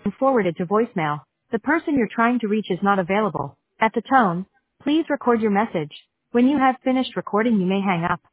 forwarded to voicemail. The person you're trying to reach is not available. At the tone, please record your message. When you have finished recording, you may hang up.